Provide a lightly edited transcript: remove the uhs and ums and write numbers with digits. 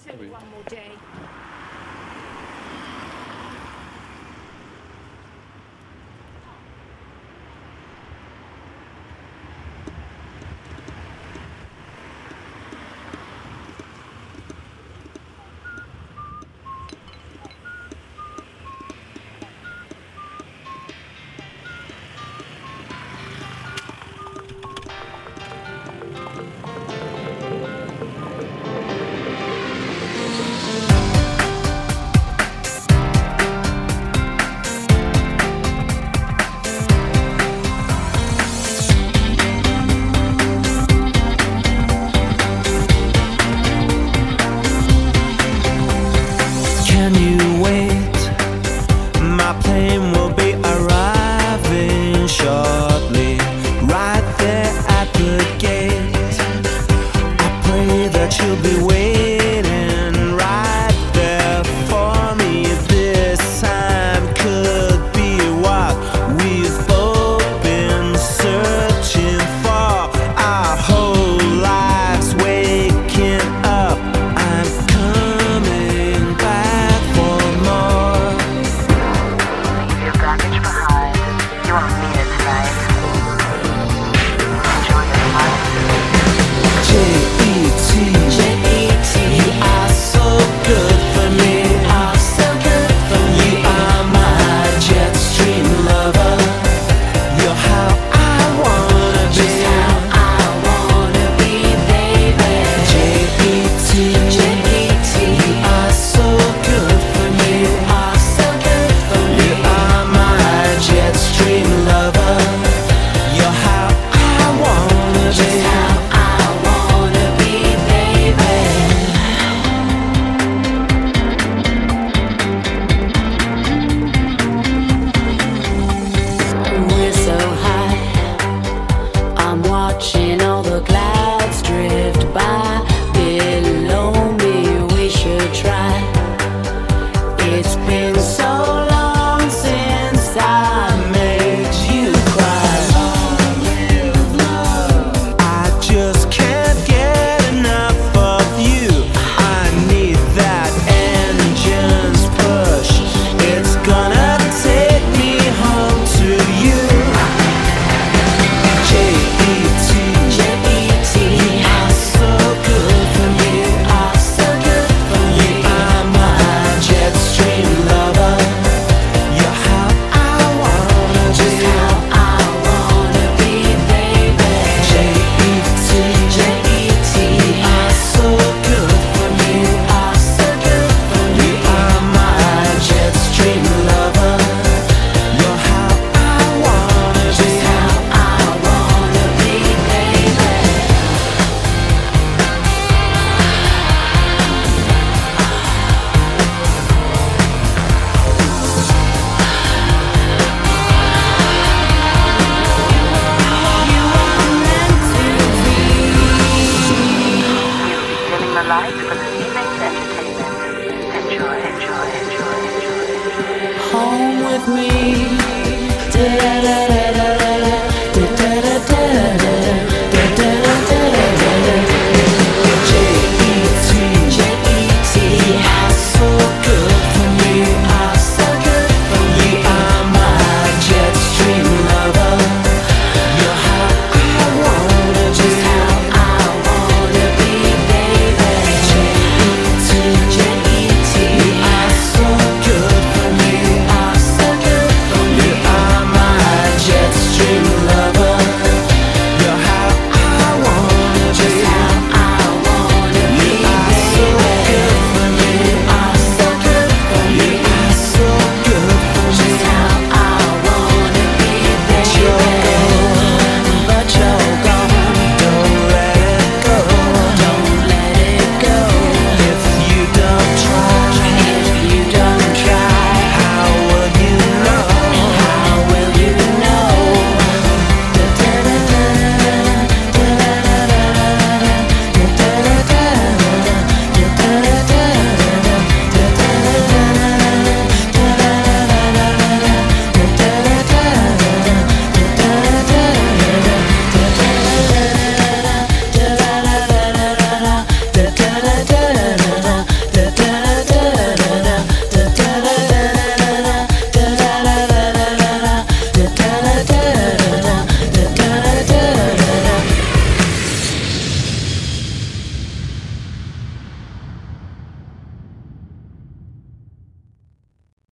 only one more day. Can you wait? My plane will be arriving shortly, right there at the gate. I pray that you'll be waiting right there for me. This time could be what we've both been searching for our whole lives, waking up. I'm coming back for more. Leave your baggage behind. You won't need it tonight. Enjoy your flight. J-E-T, you are so good for me. You are my jet stream lover. You're how I wanna be. J-E-T, you are so good for me. You are my jet stream lover. You're how I wanna be. We're so high, I'm watching all the clouds drift by. Below me, we should try. It's been so long since I made you cry. I just can't get enough of you. I need that engine's push. It's gonna take me home to you. J-E-T, you are so good for me. You are my jet stream lover. You're how I wanna be. J-E-T, you are so good for me. You are my jet stream lover. You're how I wanna be. Dimming the lights for this evening's entertainment. Enjoy, enjoy, enjoy, enjoy. Home with me. Da da da da da.